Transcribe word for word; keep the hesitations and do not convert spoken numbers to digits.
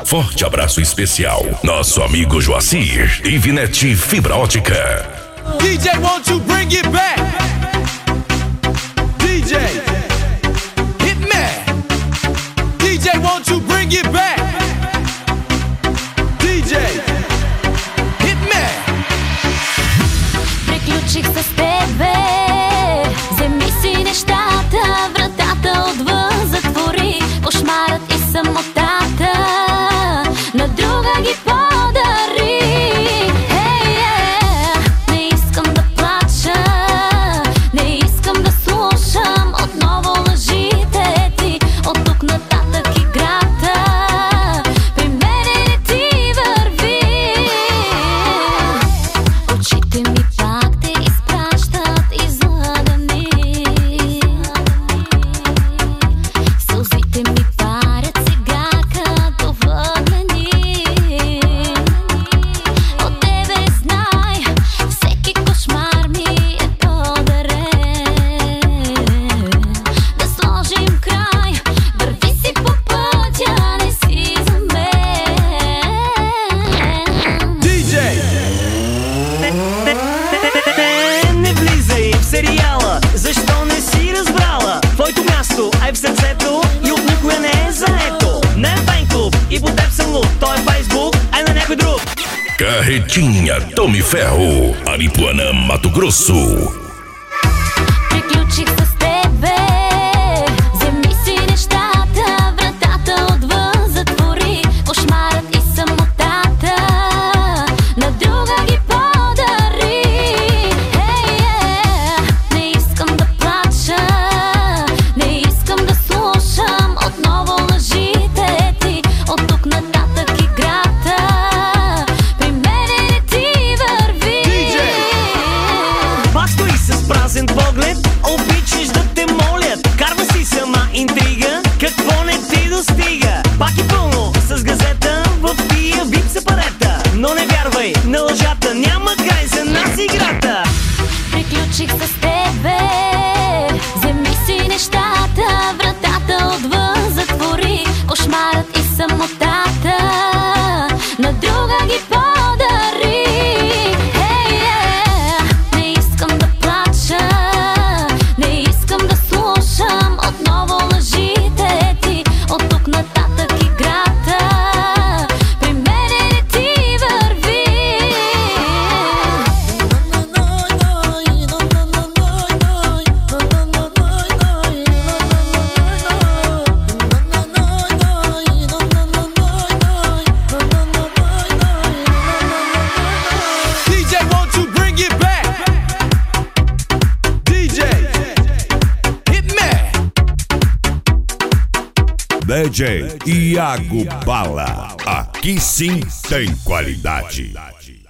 Forte abraço especial, nosso amigo Joacir e Vinete Fibra Ótica. D J, won't you bring it back? D J, hit me. D J, won't you bring it back? D J, hit me. Приключих с тебе, вземи си нещата, вратата отвън затвори, кошмарът и самотата на друга ги подари. Hey, yeah. Не искам да плача, не искам да слушам отново лъжите ти. От тук нататък играта при мене не ти върви. Очите ми пак те изпращат излагани, сълзите ми парят сега като въглени. От тебе знай, всеки кошмар ми е подарен. Да сложим край, върви си по пътя, не си за мен. D J, Не влизай в сериала, защо не си разбрала? Твоето място е в сърцето и от никоя не е заето. Не е фен-клуб и по теб съм луд, той е Фейсбук, а на някой друг. Carretinha Tommy Ferro, Aripuanã, Mato Grosso. Приключих с тебе, вземи си нещата, вратата отвън затвори, кошмарът и самотата на друга ги подари. Hey, yeah. Не искам да плача, не искам да слушам отново лъжите ти. От тук нататък играта при мене не ти върви. D J. Пак стои с празен поглед, обичаш да те молят. Карва си сама интрига, какво не ти достига. Пак е пълно с газета, в тия вип сепарета. Но не вярвай на лъжата, няма край за нас играта. Приключих с тебе, вземи си нещата, вратата отвън затвори, кошмарът и самотата на друга ги подари. Hey, yeah. Не искам да плача, не искам да слушам отново лъжите ти. От тук нататък играта при мене не ти върви. D J, won't you bring it back? D J, hit me. D J Iago Bala. Aqui sim tem qualidade.